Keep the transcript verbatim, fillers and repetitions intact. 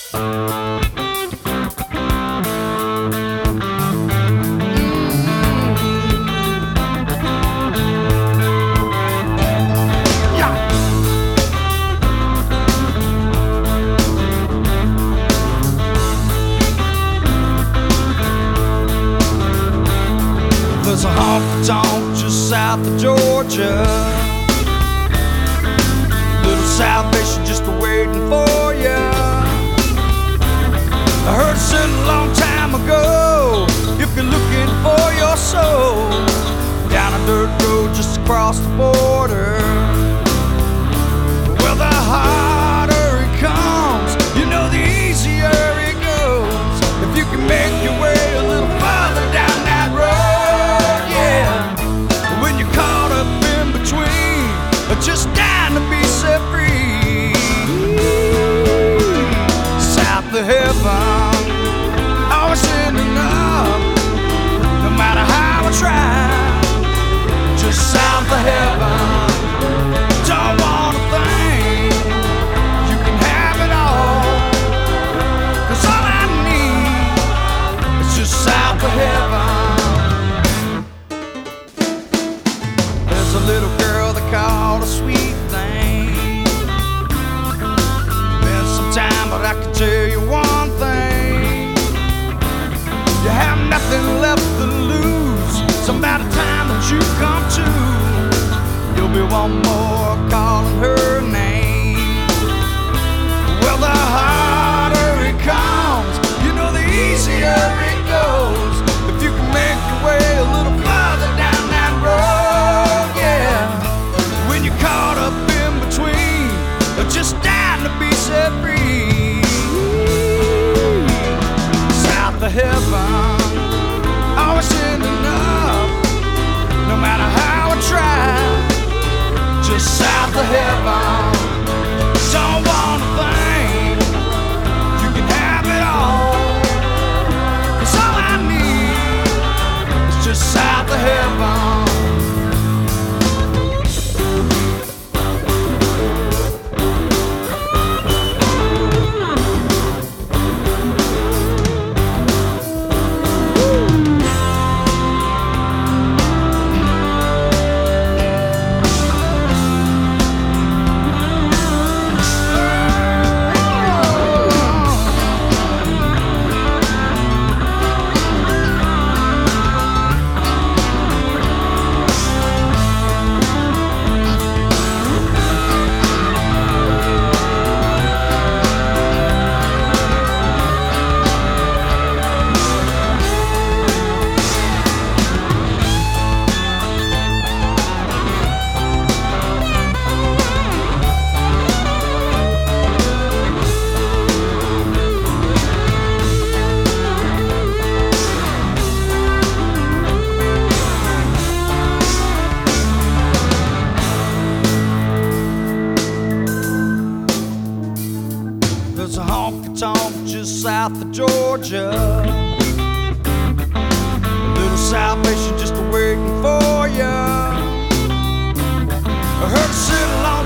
There's a honky-tonk just south of Georgia, little salvation just waiting for ya. I heard it said a long time ago, if you're looking for your soul, down a dirt road just across the border. Well, the harder it comes, you know the easier it goes. If you can make your way a little farther down that road, yeah. When you're caught up in between, just dying to be set free. South of heaven, always ending up, no matter how I try. Just south of heaven, don't wanna think you can have it all, 'cause all I need is just south of heaven. There's a little girl they call a sweet thing. Been some time, but I can tell you one thing: you have nothing left to lose. So by the time that you come to, you'll be one more calling her name. Well, the harder it comes, you know the easier it goes. If you can make your way a little farther down that road, yeah. When you're caught up in between, just dying to be set free. South of heaven, always ending up, no matter how I try. Just south of heaven, don't wanna think you can have it all, 'cause all I need is just south of heaven. There's a honky-tonk just south of Georgia, a little salvation just waiting for ya. I heard it said a long